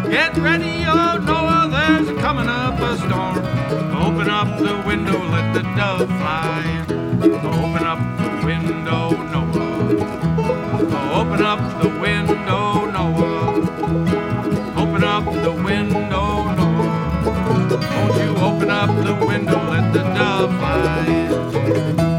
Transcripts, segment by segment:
Get ready, oh Noah, there's coming up a storm. Open up the window, let the dove fly in. Open up the window, Noah. Open up the window, Noah. Open up the window, Noah. Won't you open up the window, let the dove fly in.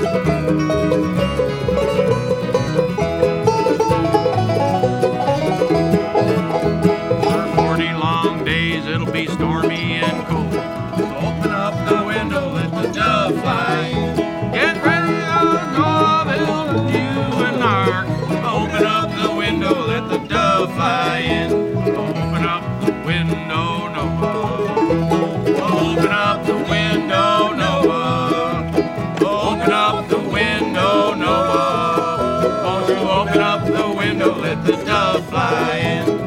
It'll be stormy and cool. Open up the window, let the dove fly in. Get ready, oh Noah, build you an ark. Open up the window, let the dove fly in. Open up the window, Noah. Open up the window, Noah. Open up the window, Noah. Won't you open up the window, let the dove fly in.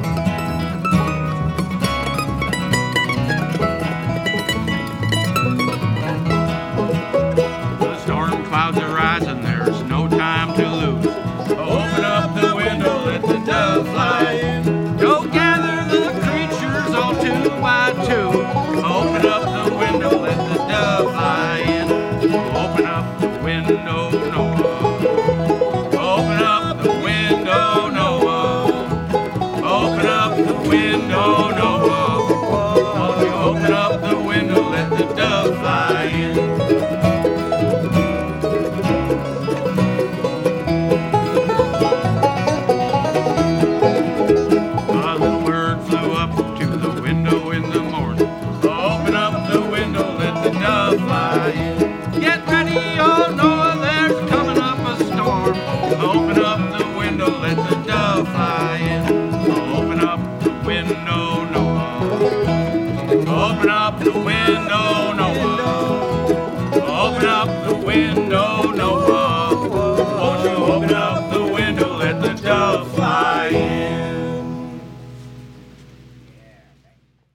Clouds are rising, there's no time to lose. Open up the window, let the dove fly in. Go gather the creatures all two by two. Open up the window, let the dove fly in. Open up the window, Noah. Open up the window, Noah. Open up the window, Noah. Won't you open up the window, let the dove fly in. Get ready, oh Noah, there's coming up a storm. Open up the window, let the dove fly in. Open up the window,